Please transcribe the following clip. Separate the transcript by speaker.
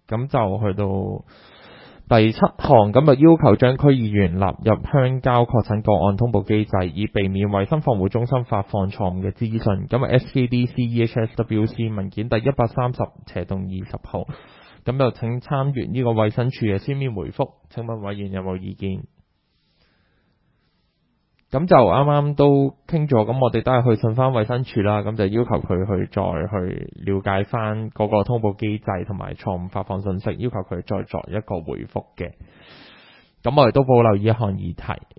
Speaker 1: 咁就去到第7項，咁就要求將區議員納入鄉郊確診個案通報機制，以避免衛生防護中心發放錯誤嘅資訊。咁啊 SKDC-EHSWC 文件第130/20號，咁就請參閱呢個衛生署嘅書面回覆。請問委員有冇意見？咁就啱啱都傾咗，咁我哋都係去信翻衛生署啦，咁就要求佢去再去了解翻嗰個通報機制同埋錯誤發放信息，要求佢再作一個回覆嘅。咁我哋都保留呢一項議題。